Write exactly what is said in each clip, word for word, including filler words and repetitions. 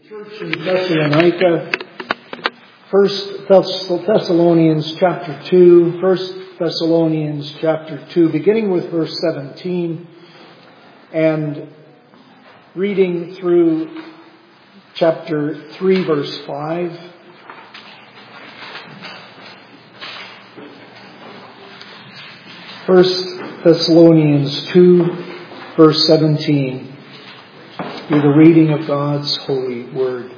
Church in Thessalonica, First Thessalonians chapter two, First Thessalonians chapter two, beginning with verse seventeen, and reading through chapter three, verse five. First Thessalonians two, verse seventeen. Hear the reading of God's holy word.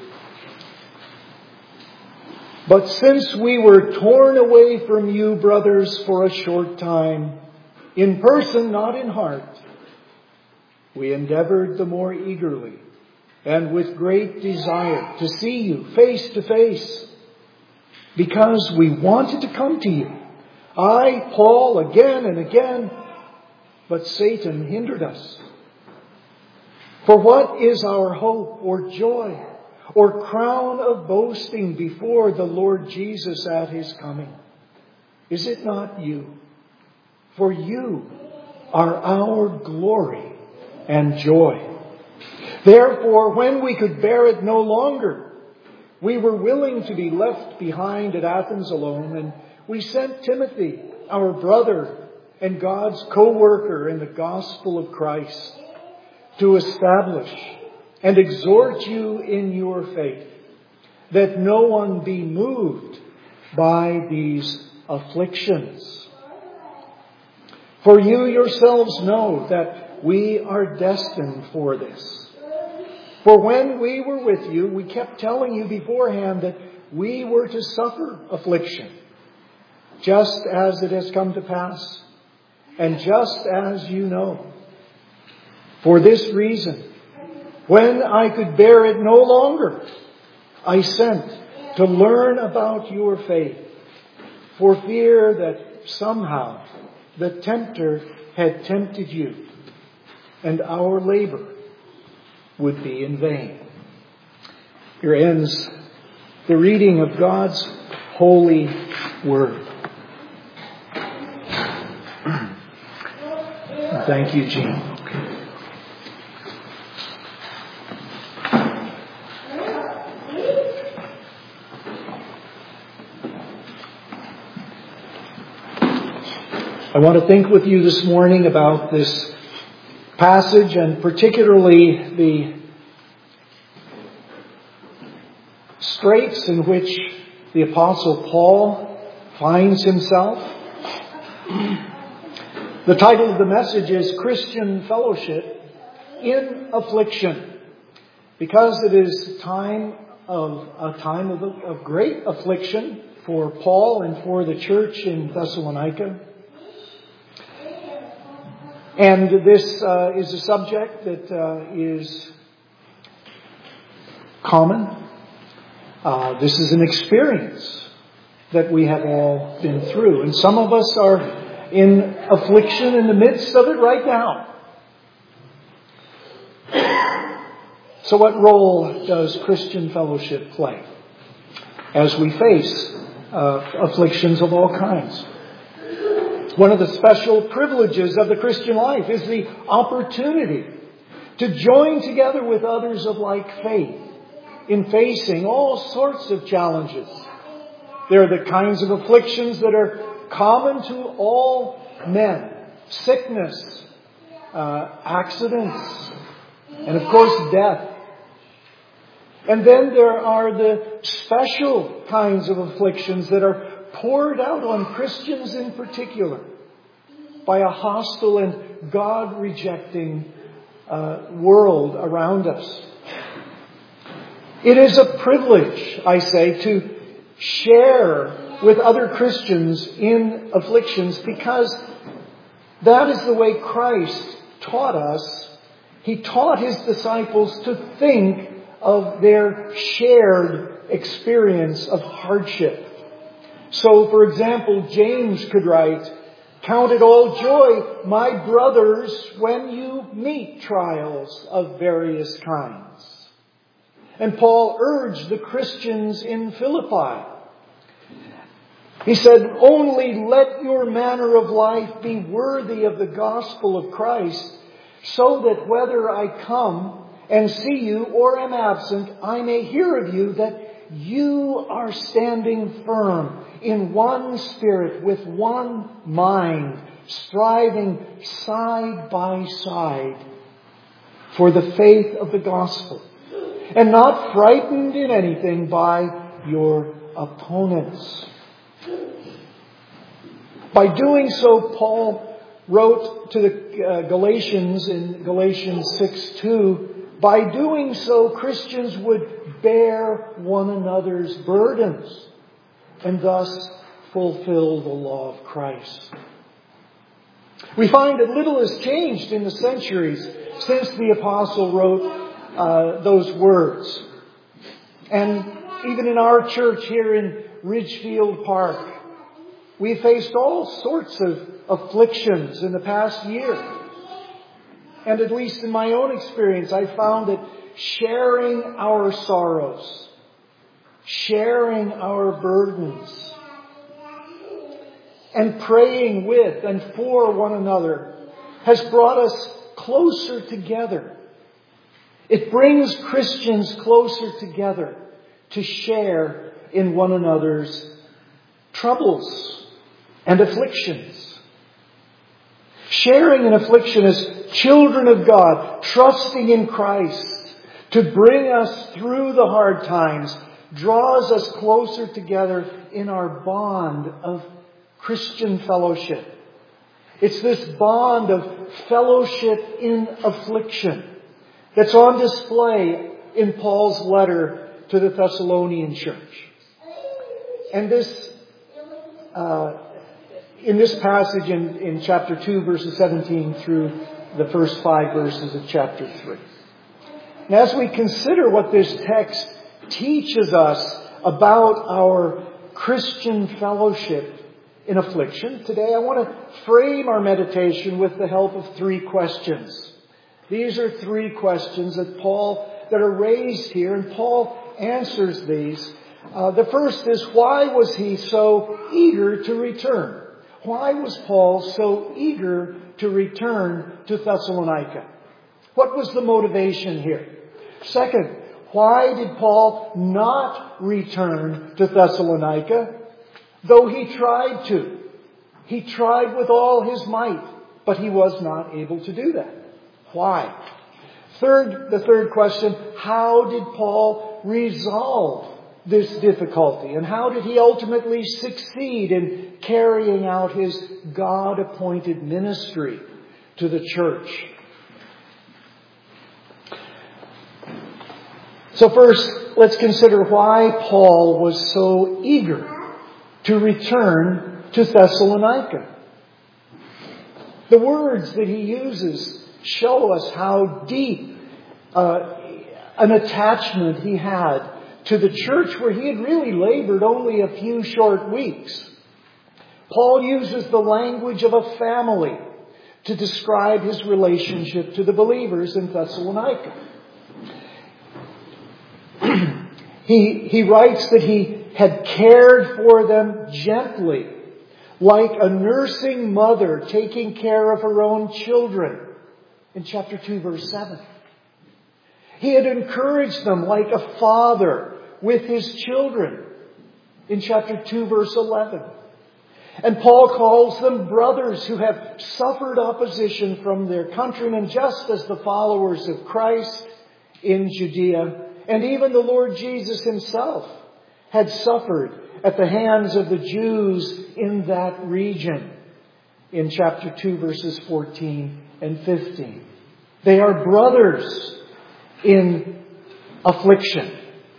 But since we were torn away from you, brothers, for a short time, in person, not in heart, we endeavored the more eagerly and with great desire to see you face to face, because we wanted to come to you. I, Paul, again and again, but Satan hindered us. For what is our hope or joy or crown of boasting before the Lord Jesus at His coming? Is it not you? For you are our glory and joy. Therefore, when we could bear it no longer, we were willing to be left behind at Athens alone, and we sent Timothy, our brother and God's co-worker in the gospel of Christ, to establish and exhort you in your faith, that no one be moved by these afflictions. For you yourselves know that we are destined for this. For when we were with you, we kept telling you beforehand that we were to suffer affliction, just as it has come to pass, and just as you know. For this reason, when I could bear it no longer, I sent to learn about your faith, for fear that somehow the tempter had tempted you, and our labor would be in vain. Here ends the reading of God's holy word. Thank you, Gene. I want to think with you this morning about this passage, and particularly the straits in which the Apostle Paul finds himself. The title of the message is Christian Fellowship in Affliction, because it is time of a time of, of great affliction for Paul and for the church in Thessalonica. And this uh, is a subject that uh, is common. Uh, this is an experience that we have all been through. And some of us are in affliction in the midst of it right now. So what role does Christian fellowship play as we face uh, afflictions of all kinds? One of the special privileges of the Christian life is the opportunity to join together with others of like faith in facing all sorts of challenges. There are the kinds of afflictions that are common to all men. Sickness, uh, accidents, and of course death. And then there are the special kinds of afflictions that are poured out on Christians in particular by a hostile and God-rejecting uh, world around us. It is a privilege, I say, to share with other Christians in afflictions, because that is the way Christ taught us. He taught His disciples to think of their shared experience of hardship. So, for example, James could write, "Count it all joy, my brothers, when you meet trials of various kinds." And Paul urged the Christians in Philippi. He said, "Only let your manner of life be worthy of the gospel of Christ, so that whether I come and see you or am absent, I may hear of you that you are standing firm in one spirit, with one mind, striving side by side for the faith of the gospel, and not frightened in anything by your opponents. By doing so, Paul wrote to the uh, Galatians in Galatians six two, by doing so, Christians would bear one another's burdens and thus fulfill the law of Christ. We find that little has changed in the centuries since the apostle wrote uh, those words. And even in our church here in Ridgefield Park, we faced all sorts of afflictions in the past year. And at least in my own experience, I found that sharing our sorrows, sharing our burdens, and praying with and for one another has brought us closer together. It brings Christians closer together to share in one another's troubles and afflictions. Sharing in affliction as children of God, trusting in Christ to bring us through the hard times, draws us closer together in our bond of Christian fellowship. It's this bond of fellowship in affliction that's on display in Paul's letter to the Thessalonian church. And this, uh, in this passage in, in chapter two, verses seventeen through the first five verses of chapter three. And as we consider what this text teaches us about our Christian fellowship in affliction, today I want to frame our meditation with the help of three questions. These are three questions that Paul, that are raised here, and Paul answers these. Uh, the first is, why was he so eager to return? Why was Paul so eager to return to Thessalonica? What was the motivation here? Second, why did Paul not return to Thessalonica, though he tried to? He tried with all his might, but he was not able to do that. Why? Third, the third question, how did Paul resolve this difficulty? And how did he ultimately succeed in carrying out his God-appointed ministry to the church? So first, let's consider why Paul was so eager to return to Thessalonica. The words that he uses show us how deep uh, an attachment he had to the church where he had really labored only a few short weeks. Paul uses the language of a family to describe his relationship to the believers in Thessalonica. he, he writes that he had cared for them gently, like a nursing mother taking care of her own children, in chapter two, verse seven. He had encouraged them like a father with his children, in chapter two, verse eleven. And Paul calls them brothers who have suffered opposition from their countrymen, just as the followers of Christ in Judea, and even the Lord Jesus himself, had suffered at the hands of the Jews in that region, in chapter two, verses fourteen and fifteen. They are brothers in affliction.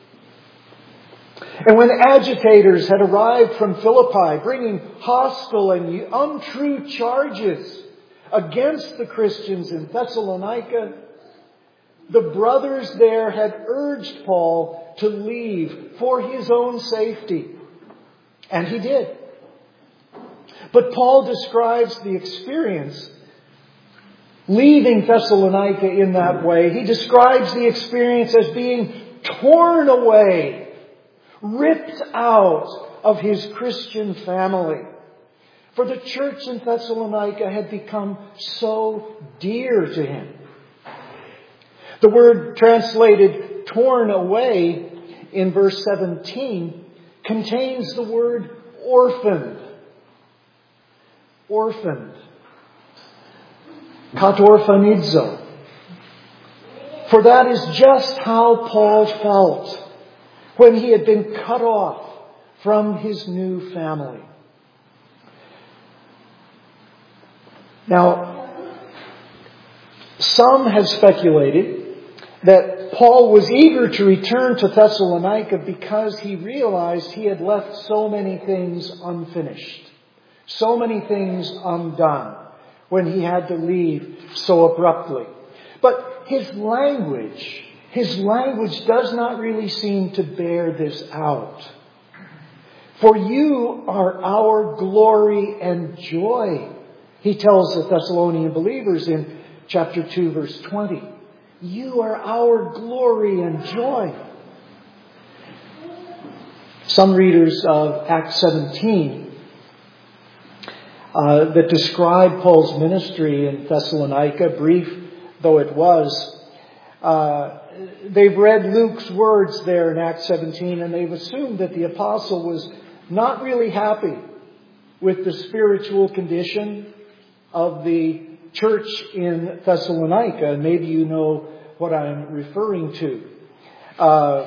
And when agitators had arrived from Philippi, bringing hostile and untrue charges against the Christians in Thessalonica, the brothers there had urged Paul to leave for his own safety. And he did. But Paul describes the experience leaving Thessalonica in that way. He describes the experience as being torn away, ripped out of his Christian family. For the church in Thessalonica had become so dear to him. The word translated torn away in verse seventeen contains the word orphaned. Orphaned. Katorphanizo. For that is just how Paul felt when he had been cut off from his new family. Now, some have speculated that Paul was eager to return to Thessalonica because he realized he had left so many things unfinished, so many things undone when he had to leave so abruptly. But his language, his language does not really seem to bear this out. For you are our glory and joy, he tells the Thessalonian believers in chapter two, verse twenty. You are our glory and joy. Some readers of Acts seventeen uh, that describe Paul's ministry in Thessalonica, brief though it was, uh, they've read Luke's words there in Acts seventeen, and they've assumed that the apostle was not really happy with the spiritual condition of the church in Thessalonica. And maybe you know what I'm referring to. Uh,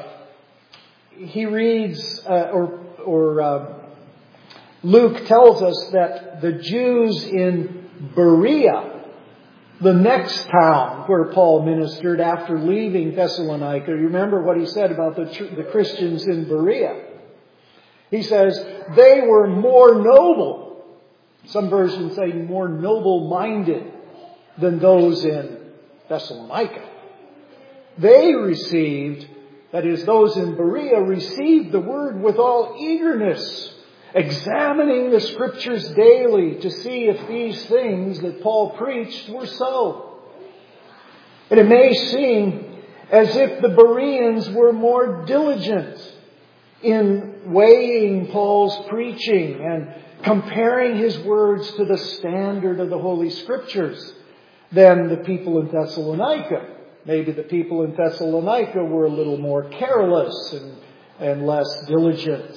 he reads, uh, or, or uh, Luke tells us that the Jews in Berea, the next town where Paul ministered after leaving Thessalonica, you remember what he said about the, the Christians in Berea. He says, they were more noble. Some versions say more noble-minded than those in Thessalonica. They received, that is, those in Berea received the word with all eagerness, examining the Scriptures daily to see if these things that Paul preached were so. And it may seem as if the Bereans were more diligent in weighing Paul's preaching and comparing his words to the standard of the Holy Scriptures than the people in Thessalonica. Maybe the people in Thessalonica were a little more careless and, and less diligent.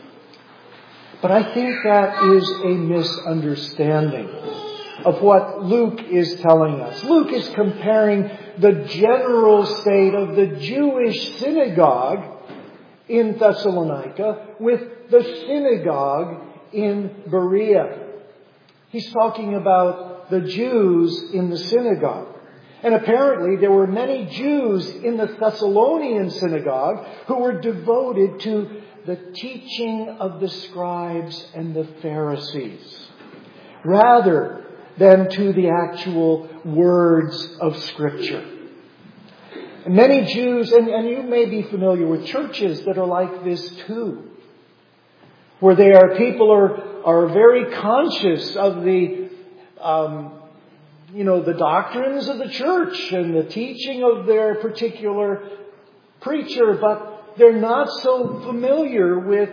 But I think that is a misunderstanding of what Luke is telling us. Luke is comparing the general state of the Jewish synagogue in Thessalonica with the synagogue in Berea. He's talking about the Jews in the synagogue. And apparently there were many Jews in the Thessalonian synagogue who were devoted to the teaching of the scribes and the Pharisees, rather than to the actual words of Scripture. And many Jews, and, and you may be familiar with churches that are like this too, where they are people are are very conscious of the um, you know the doctrines of the church and the teaching of their particular preacher, but they're not so familiar with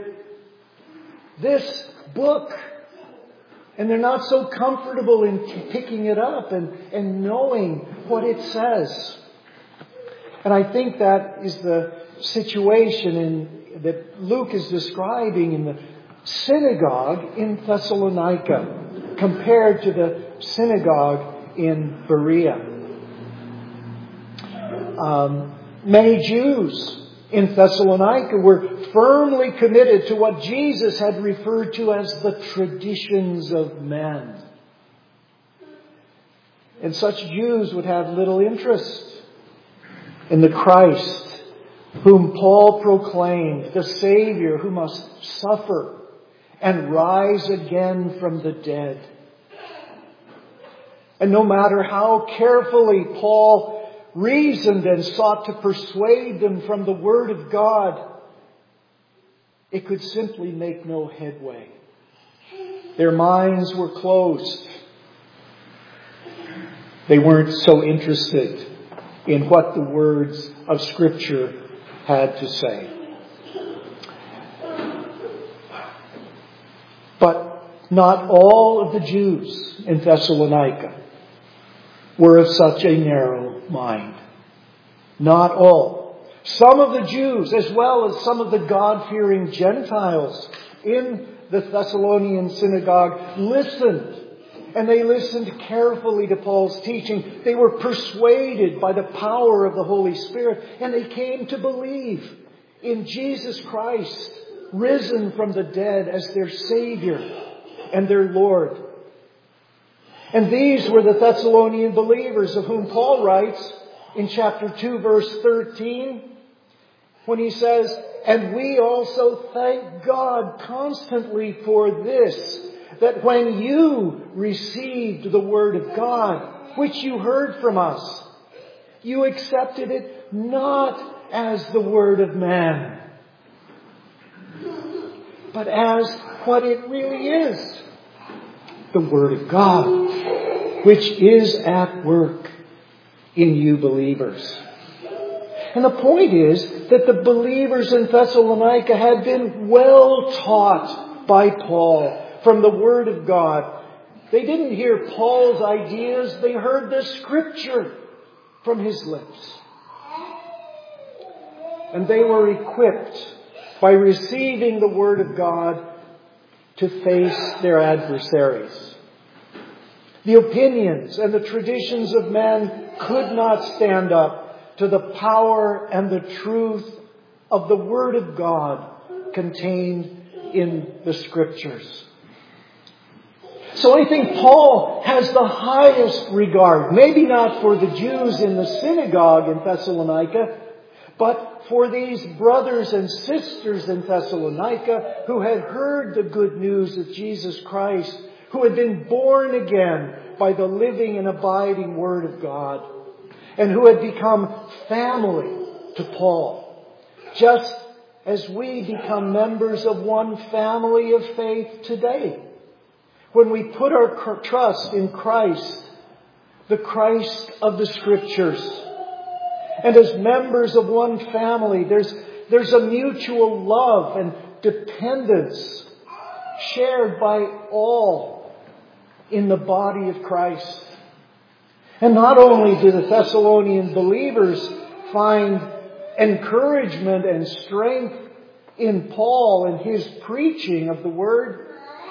this book. And they're not so comfortable in picking it up and, and knowing what it says. And I think that is the situation in, that Luke is describing in the synagogue in Thessalonica compared to the synagogue in Berea. Um, many Jews in Thessalonica were firmly committed to what Jesus had referred to as the traditions of men. And such Jews would have little interest in the Christ whom Paul proclaimed, the Savior who must suffer and rise again from the dead. And no matter how carefully Paul reasoned and sought to persuade them from the Word of God, it could simply make no headway. Their minds were closed. They weren't so interested in what the words of Scripture had to say. But not all of the Jews in Thessalonica were of such a narrow mind. Not all. Some of the Jews, as well as some of the God-fearing Gentiles in the Thessalonian synagogue, listened. And they listened carefully to Paul's teaching. They were persuaded by the power of the Holy Spirit. And they came to believe in Jesus Christ, risen from the dead as their Savior and their Lord. And these were the Thessalonian believers of whom Paul writes in chapter two, verse thirteen, when he says, "And we also thank God constantly for this, that when you received the word of God, which you heard from us, you accepted it not as the word of man, but as what it really is, the word of God, which is at work in you believers." And the point is that the believers in Thessalonica had been well taught by Paul from the Word of God. They didn't hear Paul's ideas, they heard the Scripture from his lips. And they were equipped by receiving the Word of God to face their adversaries. The opinions and the traditions of men could not stand up to the power and the truth of the Word of God contained in the Scriptures. So I think Paul has the highest regard, maybe not for the Jews in the synagogue in Thessalonica, but for these brothers and sisters in Thessalonica who had heard the good news of Jesus Christ, who had been born again by the living and abiding Word of God, and who had become family to Paul, just as we become members of one family of faith today. When we put our trust in Christ, the Christ of the Scriptures. And as members of one family, there's, there's a mutual love and dependence shared by all in the body of Christ. And not only do the Thessalonian believers find encouragement and strength in Paul and his preaching of the Word,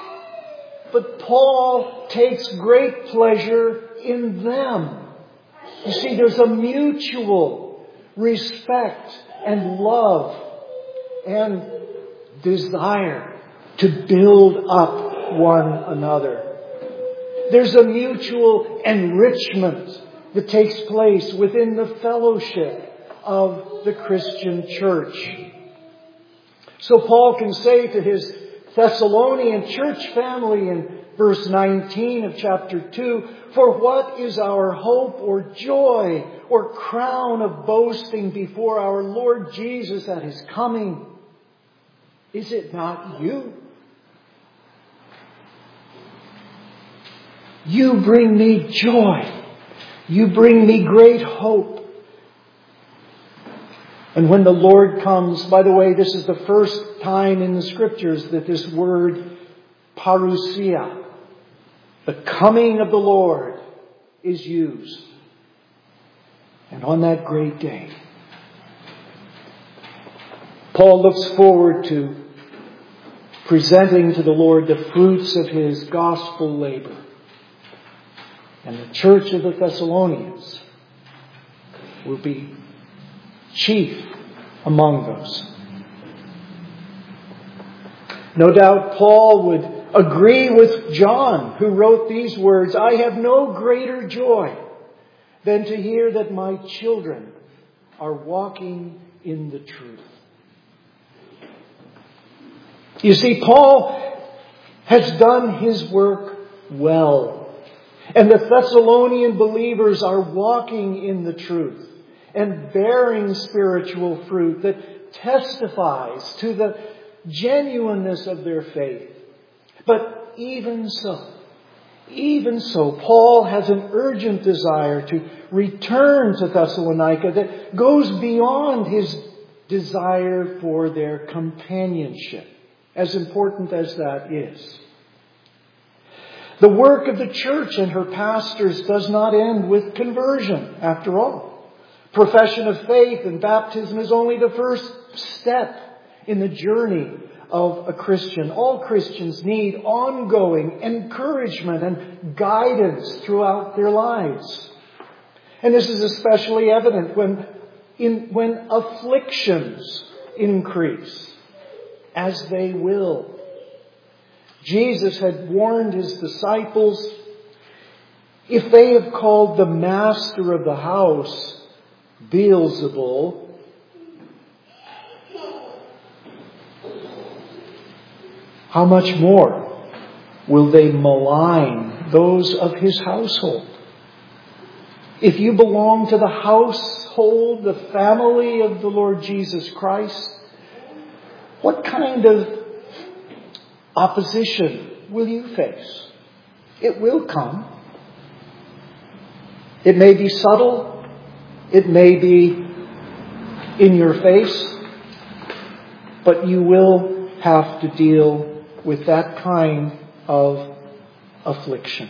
but Paul takes great pleasure in them. You see, there's a mutual respect and love and desire to build up one another. There's a mutual enrichment that takes place within the fellowship of the Christian church. So Paul can say to his Thessalonian church family in verse nineteen of chapter two, "For what is our hope or joy or crown of boasting before our Lord Jesus at His coming? Is it not you? You bring me joy. You bring me great hope." And when the Lord comes, by the way, this is the first time in the Scriptures that this word parousia, the coming of the Lord, is used. And on that great day, Paul looks forward to presenting to the Lord the fruits of his gospel labor. And the church of the Thessalonians will be chief among those. No doubt Paul would agree with John, who wrote these words, "I have no greater joy than to hear that my children are walking in the truth." You see, Paul has done his work well. And the Thessalonian believers are walking in the truth and bearing spiritual fruit that testifies to the genuineness of their faith. But even so, even so, Paul has an urgent desire to return to Thessalonica that goes beyond his desire for their companionship, as important as that is. The work of the church and her pastors does not end with conversion, after all. Profession of faith and baptism is only the first step in the journey of a Christian. All Christians need ongoing encouragement and guidance throughout their lives. And this is especially evident when, in, when afflictions increase, as they will. Jesus had warned His disciples, if they have called the master of the house Beelzebul, how much more will they malign those of His household? If you belong to the household, the family of the Lord Jesus Christ, what kind of opposition will you face? It will come. It may be subtle. It may be in your face. But you will have to deal with that kind of affliction.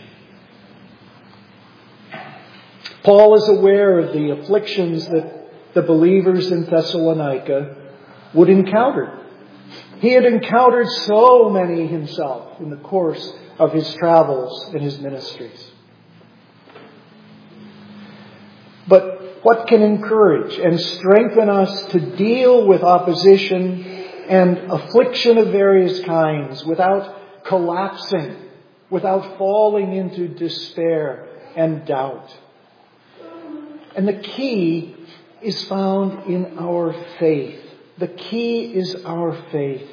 Paul is aware of the afflictions that the believers in Thessalonica would encounter. He had encountered so many himself in the course of his travels and his ministries. But what can encourage and strengthen us to deal with opposition and affliction of various kinds without collapsing, without falling into despair and doubt? And the key is found in our faith. The key is our faith.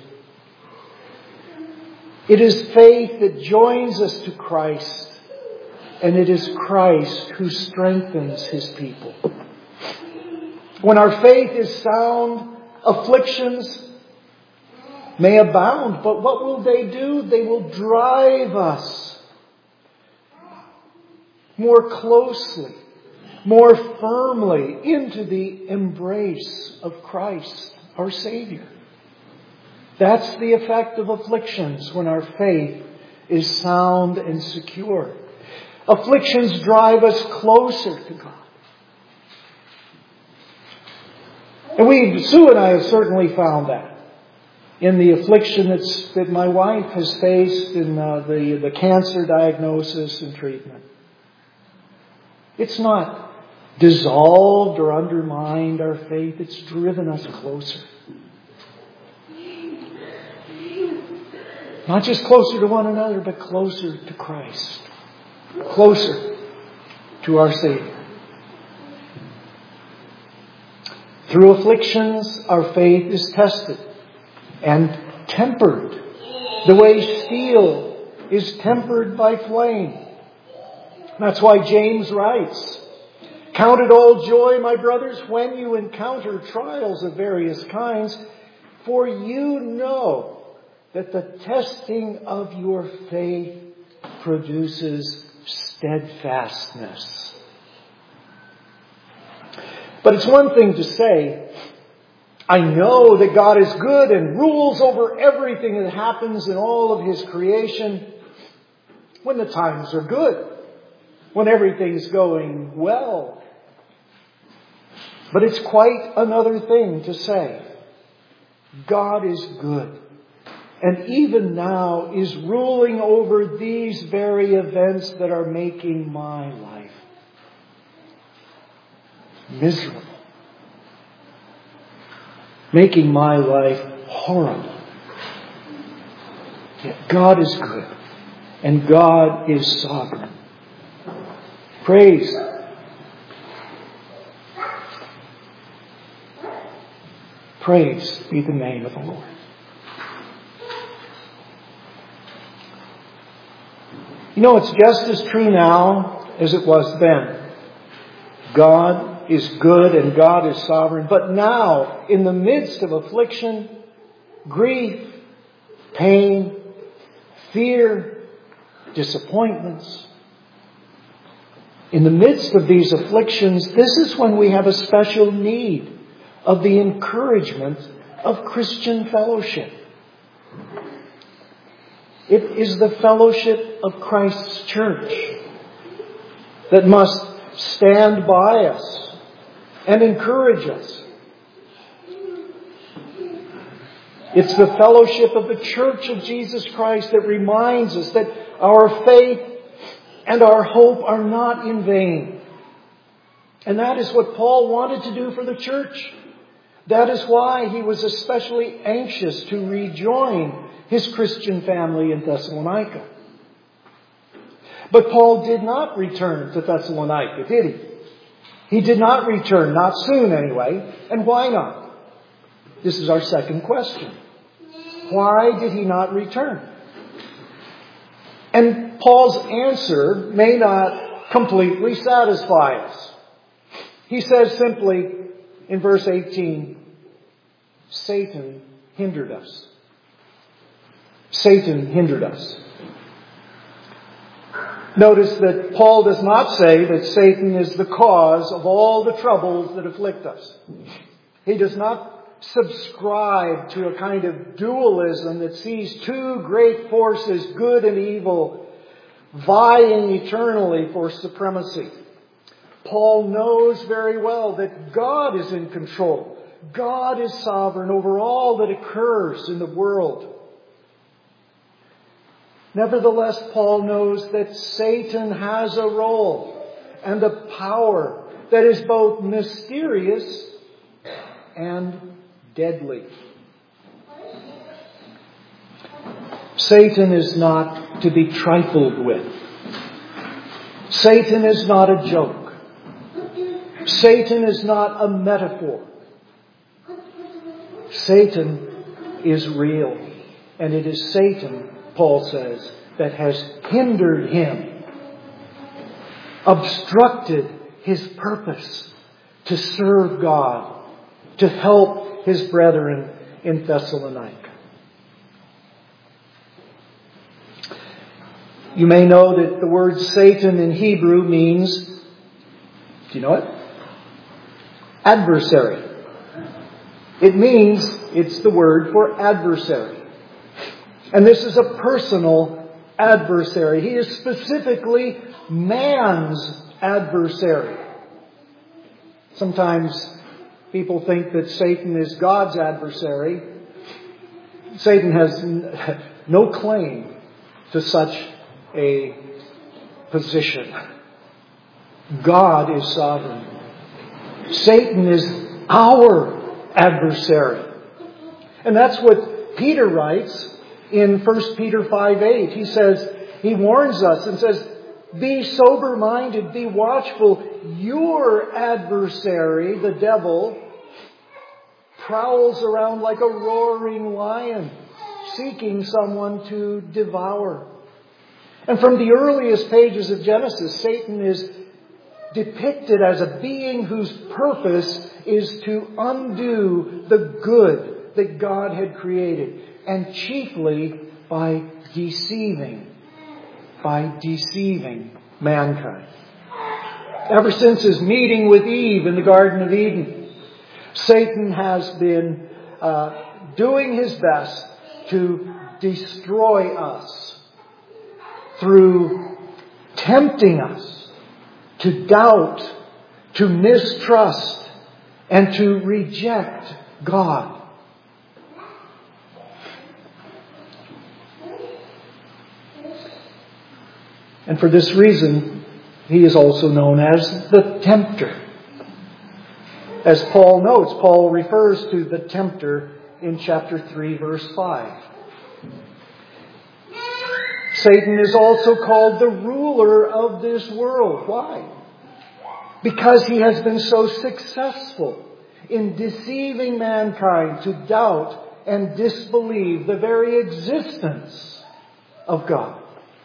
It is faith that joins us to Christ, and it is Christ who strengthens His people. When our faith is sound, afflictions may abound, but what will they do? They will drive us more closely, more firmly into the embrace of Christ, our Savior. That's the effect of afflictions when our faith is sound and secure. Afflictions drive us closer to God. And we, Sue and I have certainly found that in the affliction that's, that my wife has faced in uh, the, the cancer diagnosis and treatment. It's not dissolved or undermined our faith. It's driven us closer. Not just closer to one another, but closer to Christ. Closer to our Savior. Through afflictions, our faith is tested and tempered, the way steel is tempered by flame. That's why James writes, "Count it all joy, my brothers, when you encounter trials of various kinds, for you know that the testing of your faith produces steadfastness." But it's one thing to say, I know that God is good and rules over everything that happens in all of His creation, when the times are good, when everything's going well. But it's quite another thing to say, God is good, and even now is ruling over these very events that are making my life miserable, making my life horrible. Yet God is good, and God is sovereign. Praise Praise be the name of the Lord. You know, it's just as true now as it was then. God is good and God is sovereign. But now, in the midst of affliction, grief, pain, fear, disappointments, in the midst of these afflictions, this is when we have a special need of the encouragement of Christian fellowship. It is the fellowship of Christ's church that must stand by us and encourage us. It's the fellowship of the Church of Jesus Christ that reminds us that our faith and our hope are not in vain. And that is what Paul wanted to do for the church. That is why he was especially anxious to rejoin his Christian family in Thessalonica. But Paul did not return to Thessalonica, did he? He did not return, not soon anyway. And why not? This is our second question. Why did he not return? And Paul's answer may not completely satisfy us. He says simply in verse eighteen, Satan hindered us. Satan hindered us. Notice that Paul does not say that Satan is the cause of all the troubles that afflict us. He does not subscribe to a kind of dualism that sees two great forces, good and evil, vying eternally for supremacy. Paul knows very well that God is in control. God is sovereign over all that occurs in the world. Nevertheless, Paul knows that Satan has a role and a power that is both mysterious and deadly. Satan is not to be trifled with. Satan is not a joke. Satan is not a metaphor. Satan is real. And it is Satan, Paul says, that has hindered him, obstructed his purpose to serve God, to help his brethren in Thessalonica. You may know that the word Satan in Hebrew means, do you know it? Adversary. It means, it's the word for adversary. And this is a personal adversary. He is specifically man's adversary. Sometimes people think that Satan is God's adversary. Satan has no claim to such a position. God is sovereign. Satan is our adversary. And that's what Peter writes in First Peter five eight. He says, he warns us and says, be sober-minded, be watchful. Your adversary, the devil, prowls around like a roaring lion, seeking someone to devour. And from the earliest pages of Genesis, Satan is depicted as a being whose purpose is to undo the good that God had created, and chiefly by deceiving, by deceiving mankind. Ever since his meeting with Eve in the Garden of Eden, Satan has been uh, doing his best to destroy us through tempting us to doubt, to mistrust, and to reject God. And for this reason, he is also known as the tempter. As Paul notes, Paul refers to the tempter in chapter three, verse five. Satan is also called the ruler of this world. Why? Because he has been so successful in deceiving mankind to doubt and disbelieve the very existence of God.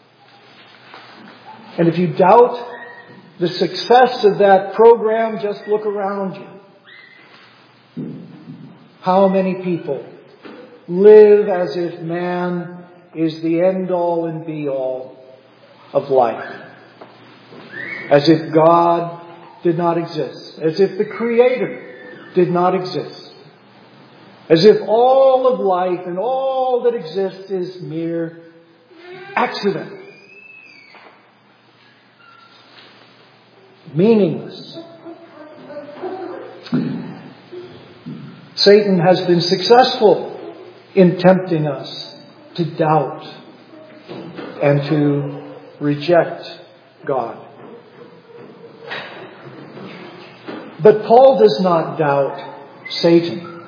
And if you doubt the success of that program, just look around you. How many people live as if man is the end-all and be-all of life? As if God did not exist. As if the Creator did not exist. As if all of life and all that exists is mere accident. Meaningless. Satan has been successful in tempting us to doubt and to reject God. But Paul does not doubt Satan.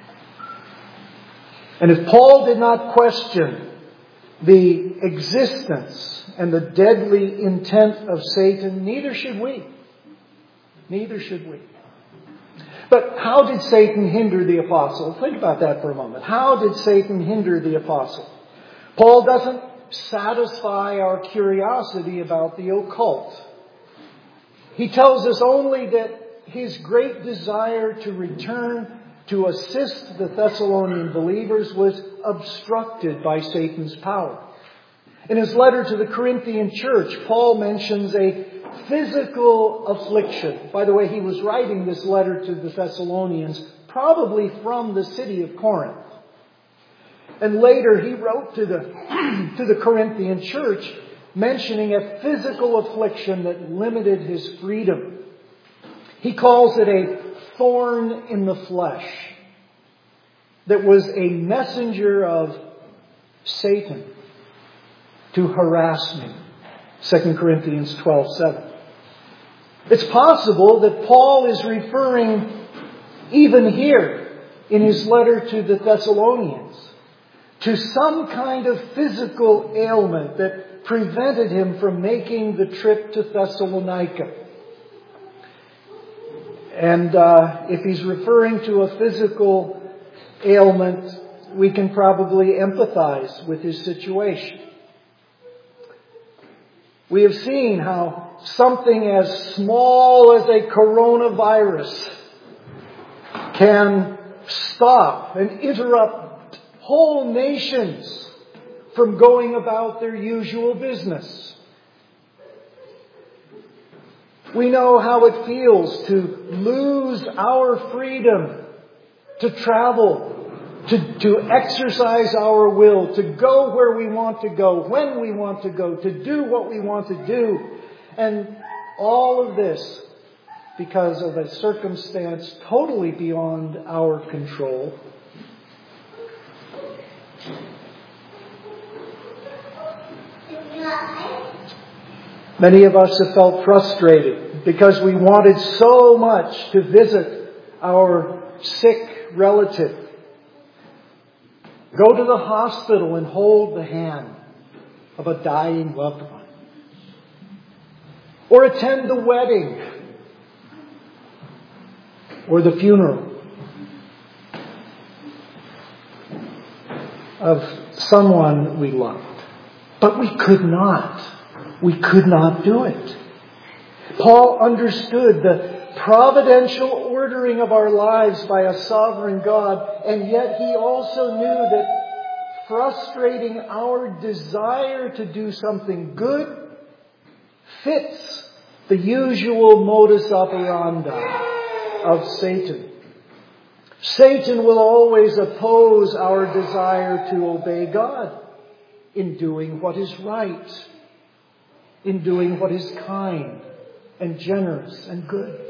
And if Paul did not question the existence and the deadly intent of Satan, neither should we. Neither should we. But how did Satan hinder the apostle? Think about that for a moment. How did Satan hinder the apostle? Paul doesn't satisfy our curiosity about the occult. He tells us only that his great desire to return to assist the Thessalonian believers was obstructed by Satan's power. In his letter to the Corinthian church, Paul mentions a physical affliction. By the way, he was writing this letter to the Thessalonians, probably from the city of Corinth. And later he wrote to the, to the Corinthian church, mentioning a physical affliction that limited his freedom. He calls it a thorn in the flesh that was a messenger of Satan to harass me. Second Corinthians twelve seven. It's possible that Paul is referring even here in his letter to the Thessalonians to some kind of physical ailment that prevented him from making the trip to Thessalonica. And uh, if he's referring to a physical ailment, we can probably empathize with his situation. We have seen how something as small as a coronavirus can stop and interrupt whole nations from going about their usual business. We know how it feels to lose our freedom to travel, to, to exercise our will, to go where we want to go, when we want to go, to do what we want to do. And all of this because of a circumstance totally beyond our control. Many of us have felt frustrated because we wanted so much to visit our sick relative. Go to the hospital and hold the hand of a dying loved one. Or attend the wedding or the funeral of someone we loved. But we could not. We could not do it. Paul understood the providential ordering of our lives by a sovereign God, and yet he also knew that frustrating our desire to do something good fits the usual modus operandi of Satan. Satan will always oppose our desire to obey God in doing what is right, in doing what is kind and generous and good.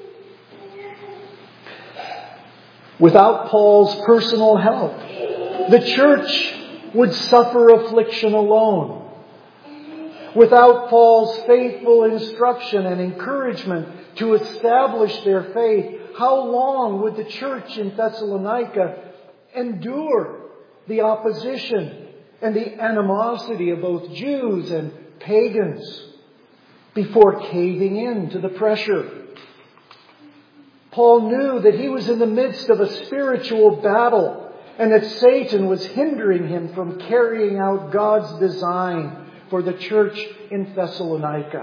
Without Paul's personal help, the church would suffer affliction alone. Without Paul's faithful instruction and encouragement to establish their faith, how long would the church in Thessalonica endure the opposition and the animosity of both Jews and pagans before caving in to the pressure? Paul knew that he was in the midst of a spiritual battle and that Satan was hindering him from carrying out God's design for the church in Thessalonica.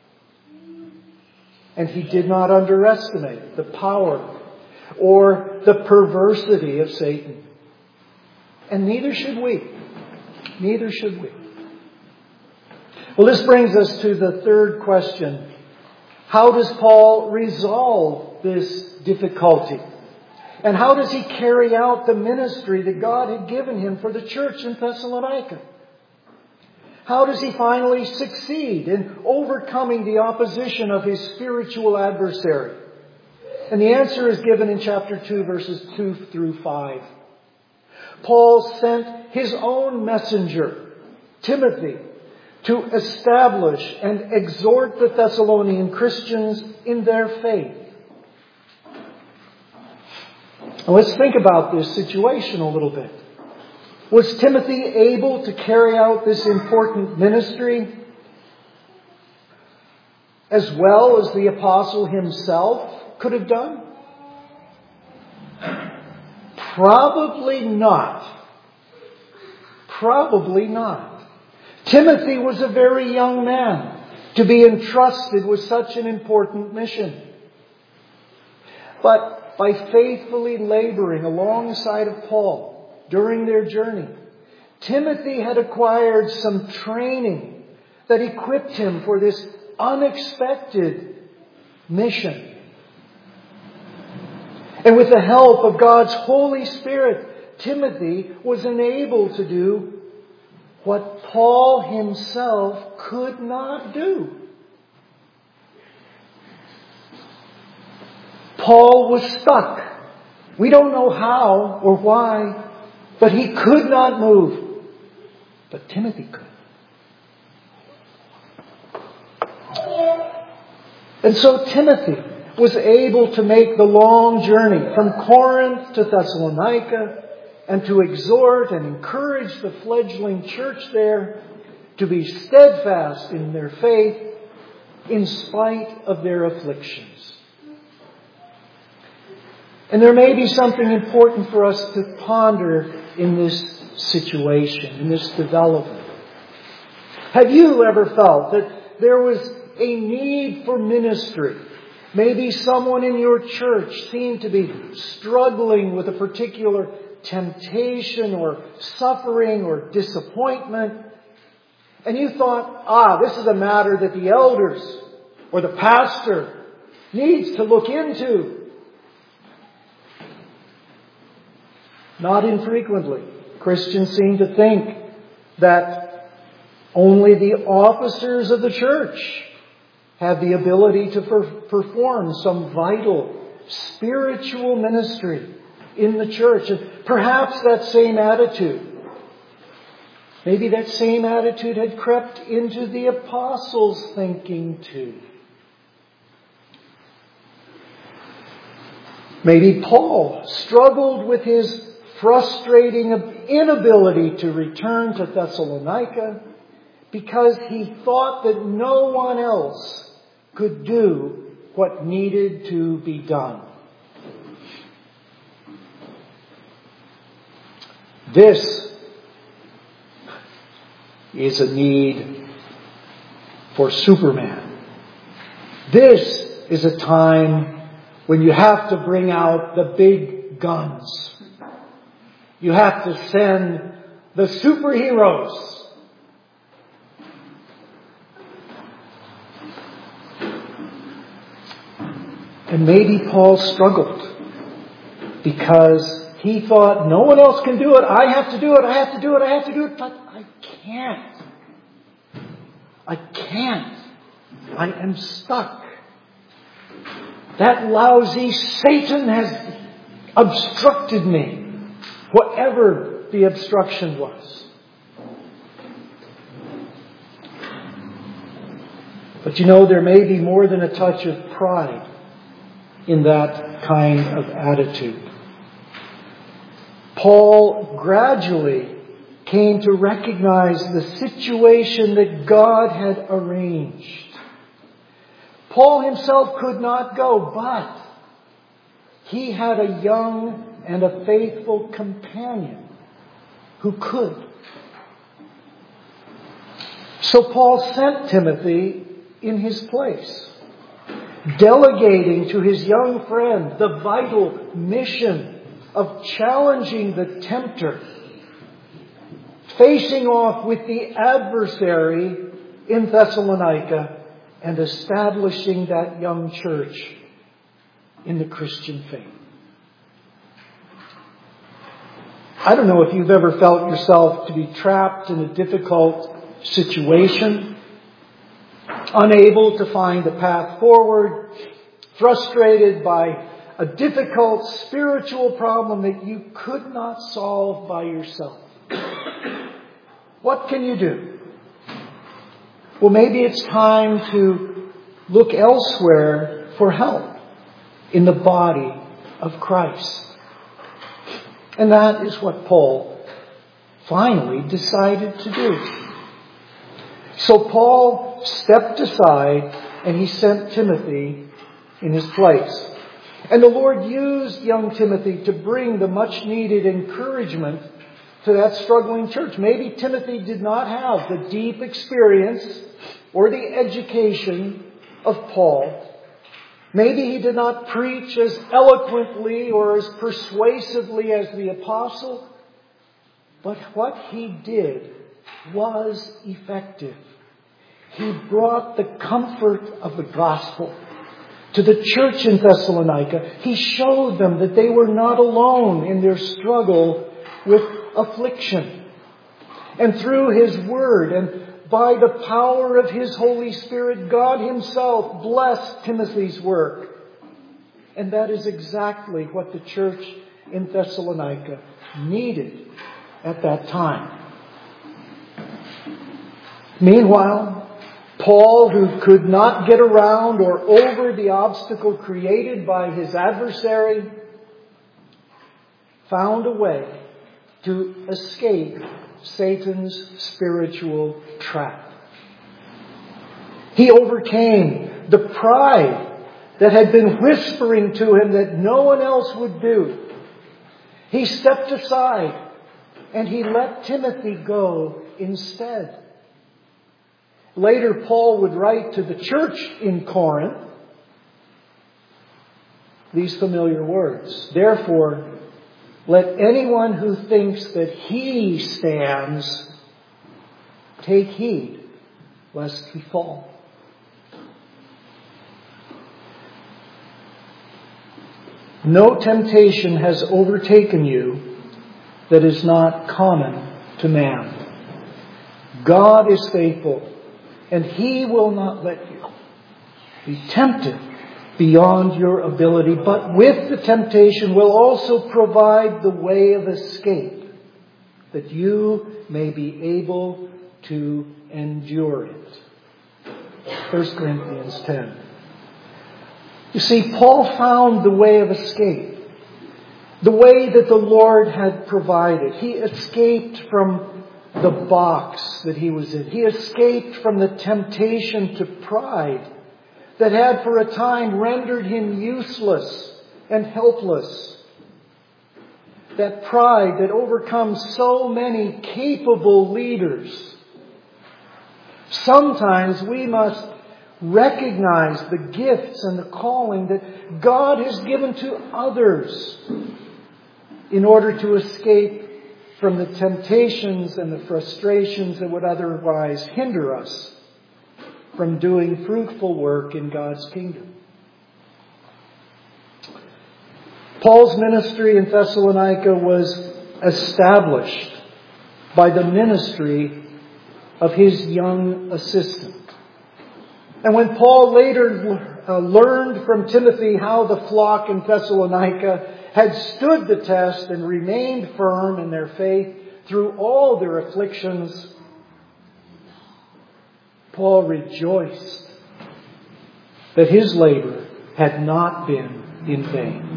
And he did not underestimate the power or the perversity of Satan. And neither should we. Neither should we. Well, this brings us to the third question. How does Paul resolve this difficulty? And how does he carry out the ministry that God had given him for the church in Thessalonica? How does he finally succeed in overcoming the opposition of his spiritual adversary? And the answer is given in chapter two, verses two through five. Paul sent his own messenger, Timothy, to establish and exhort the Thessalonian Christians in their faith. Now let's think about this situation a little bit. Was Timothy able to carry out this important ministry as well as the apostle himself could have done? Probably not. Probably not. Timothy was a very young man to be entrusted with such an important mission. But by faithfully laboring alongside of Paul during their journey, Timothy had acquired some training that equipped him for this unexpected mission. And with the help of God's Holy Spirit, Timothy was enabled to do what Paul himself could not do. Paul was stuck. We don't know how or why, but he could not move. But Timothy could. And so Timothy was able to make the long journey from Corinth to Thessalonica and to exhort and encourage the fledgling church there to be steadfast in their faith in spite of their afflictions. And there may be something important for us to ponder in this situation, in this development. Have you ever felt that there was a need for ministry? Maybe someone in your church seemed to be struggling with a particular temptation or suffering or disappointment. And you thought, ah, this is a matter that the elders or the pastor needs to look into. Not infrequently, Christians seem to think that only the officers of the church have the ability to per- perform some vital spiritual ministry in the church. And perhaps that same attitude, maybe that same attitude had crept into the apostles' thinking too. Maybe Paul struggled with his frustrating inability to return to Thessalonica because he thought that no one else could do what needed to be done. This is a need for Superman. This is a time when you have to bring out the big guns. You have to send the superheroes. And maybe Paul struggled because he thought, no one else can do it. I have to do it. I have to do it. I have to do it. But I can't. I can't. I am stuck. That lousy Satan has obstructed me. Whatever the obstruction was. But you know, there may be more than a touch of pride in that kind of attitude. Paul gradually came to recognize the situation that God had arranged. Paul himself could not go, but he had a young and a faithful companion who could. So Paul sent Timothy in his place, delegating to his young friend the vital mission of challenging the tempter, facing off with the adversary in Thessalonica, and establishing that young church in the Christian faith. I don't know if you've ever felt yourself to be trapped in a difficult situation, unable to find a path forward, frustrated by a difficult spiritual problem that you could not solve by yourself. What can you do? Well, maybe it's time to look elsewhere for help in the body of Christ. And that is what Paul finally decided to do. So Paul stepped aside and he sent Timothy in his place. And the Lord used young Timothy to bring the much needed encouragement to that struggling church. Maybe Timothy did not have the deep experience or the education of Paul. Maybe he did not preach as eloquently or as persuasively as the apostle. But what he did was effective. He brought the comfort of the gospel to the church in Thessalonica. He showed them that they were not alone in their struggle with affliction. And through His Word and by the power of His Holy Spirit, God Himself blessed Timothy's work. And that is exactly what the church in Thessalonica needed at that time. Meanwhile, Paul, who could not get around or over the obstacle created by his adversary, found a way to escape Satan's spiritual trap. He overcame the pride that had been whispering to him that no one else would do. He stepped aside and he let Timothy go instead. Later, Paul would write to the church in Corinth these familiar words. Therefore, let anyone who thinks that he stands take heed lest he fall. No temptation has overtaken you that is not common to man. God is faithful, and He will not let you be tempted beyond your ability, but with the temptation will also provide the way of escape, that you may be able to endure it. First Corinthians ten. You see, Paul found the way of escape, the way that the Lord had provided. He escaped from the box that he was in. He escaped from the temptation to pride that had for a time rendered him useless and helpless. That pride that overcomes so many capable leaders. Sometimes we must recognize the gifts and the calling that God has given to others in order to escape from the temptations and the frustrations that would otherwise hinder us from doing fruitful work in God's kingdom. Paul's ministry in Thessalonica was established by the ministry of his young assistant. And when Paul later uh, learned from Timothy how the flock in Thessalonica had stood the test and remained firm in their faith through all their afflictions, Paul rejoiced that his labor had not been in vain.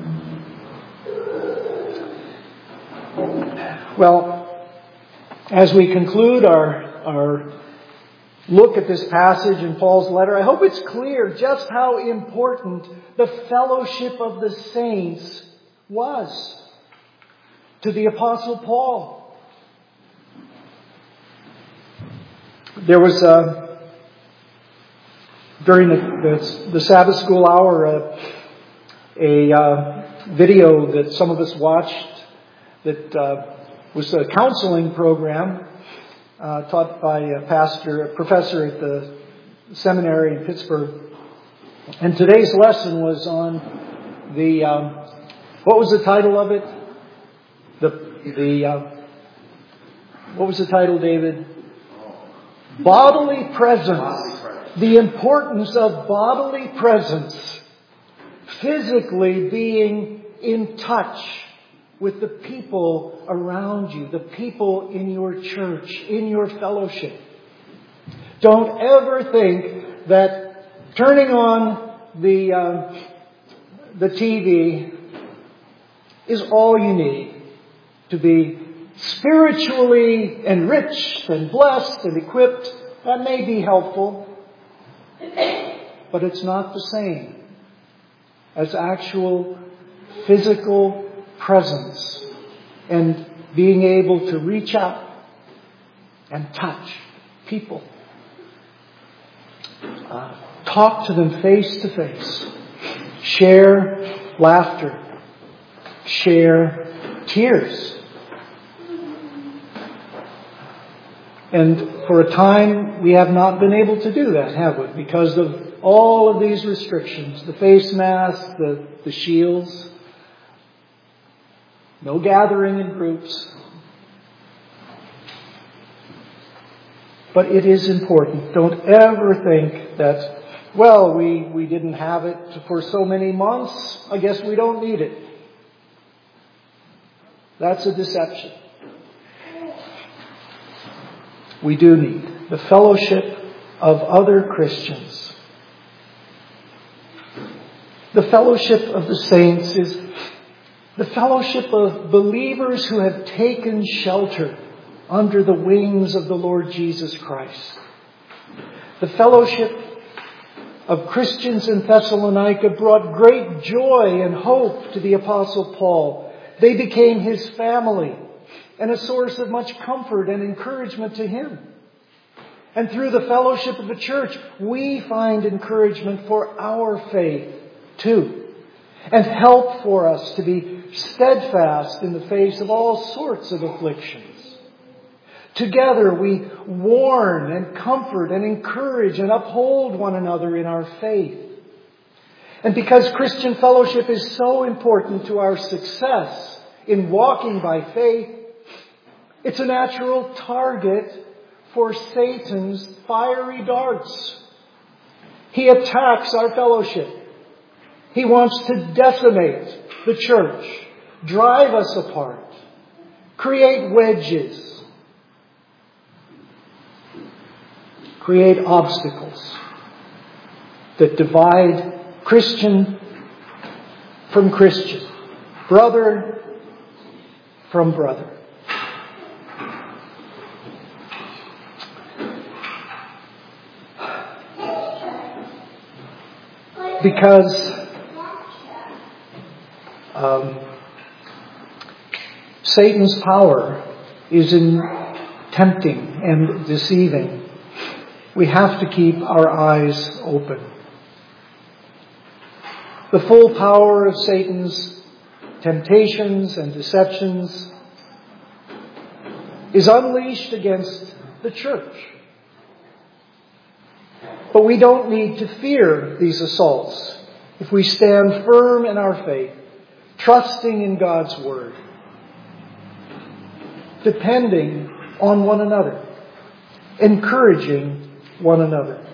Well, as we conclude our, our look at this passage in Paul's letter, I hope it's clear just how important the fellowship of the saints was to the Apostle Paul. There was a, during the, the, the Sabbath school hour a, a uh, video that some of us watched that uh, was a counseling program uh, taught by a pastor, a professor at the seminary in Pittsburgh. And today's lesson was on the um, what was the title of it? The the uh, what was the title, David? Bodily presence. The importance of bodily presence physically being in touch with the people around you, the people in your church, in your fellowship. Don't ever think that turning on the uh, the T V is all you need to be spiritually enriched and blessed and equipped. That may be helpful, but it's not the same as actual physical presence and being able to reach out and touch people. Uh, talk to them face to face. Share laughter. Share tears. And for a time, we have not been able to do that, have we? Because of all of these restrictions. The face masks, the, the shields. No gathering in groups. But it is important. Don't ever think that, well, we, we didn't have it for so many months. I guess we don't need it. That's a deception. We do need the fellowship of other Christians. The fellowship of the saints is the fellowship of believers who have taken shelter under the wings of the Lord Jesus Christ. The fellowship of Christians in Thessalonica brought great joy and hope to the Apostle Paul. They became his family and a source of much comfort and encouragement to him. And through the fellowship of the church, we find encouragement for our faith too, and help for us to be steadfast in the face of all sorts of afflictions. Together we warn and comfort and encourage and uphold one another in our faith. And because Christian fellowship is so important to our success in walking by faith, it's a natural target for Satan's fiery darts. He attacks our fellowship. He wants to decimate the church, drive us apart, create wedges, create obstacles that divide Christian from Christian, brother from brother. Because um, Satan's power is in tempting and deceiving, we have to keep our eyes open. The full power of Satan's temptations and deceptions is unleashed against the church. But we don't need to fear these assaults if we stand firm in our faith, trusting in God's Word, depending on one another, encouraging one another.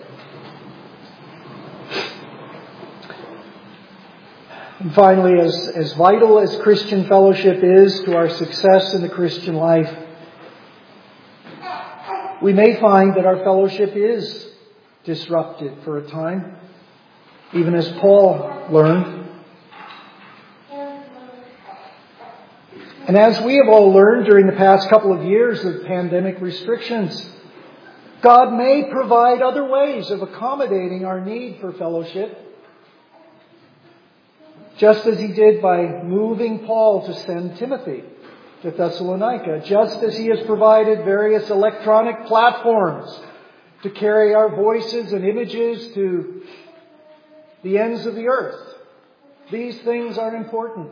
And finally, as, as vital as Christian fellowship is to our success in the Christian life, we may find that our fellowship is disrupted for a time, even as Paul learned. And as we have all learned during the past couple of years of pandemic restrictions, God may provide other ways of accommodating our need for fellowship, just as He did by moving Paul to send Timothy to Thessalonica, just as He has provided various electronic platforms to carry our voices and images to the ends of the earth. These things are important.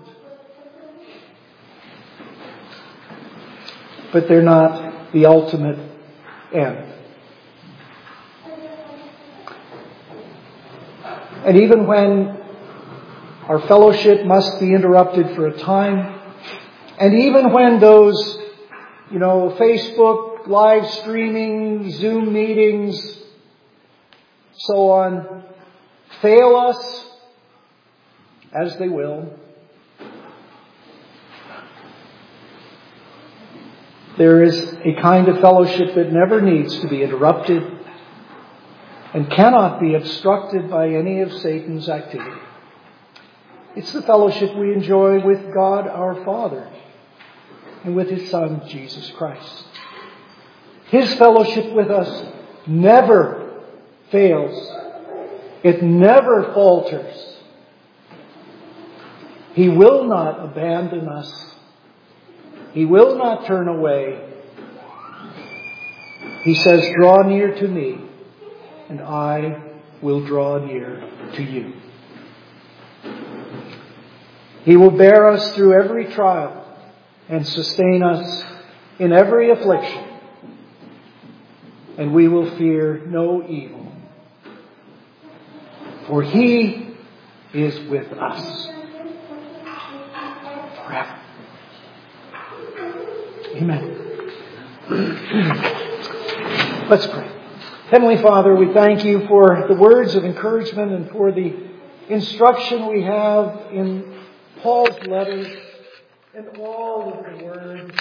But they're not the ultimate end. And even when our fellowship must be interrupted for a time, and even when those, you know, Facebook live streaming, Zoom meetings, so on, fail us as they will. There is a kind of fellowship that never needs to be interrupted and cannot be obstructed by any of Satan's activity. It's the fellowship we enjoy with God our Father and with His Son, Jesus Christ. His fellowship with us never fails. It never falters. He will not abandon us. He will not turn away. He says, "Draw near to me, and I will draw near to you." He will bear us through every trial and sustain us in every affliction, and we will fear no evil, for He is with us forever. Amen. Let's pray. Heavenly Father, we thank You for the words of encouragement and for the instruction we have in Paul's letters and all of the words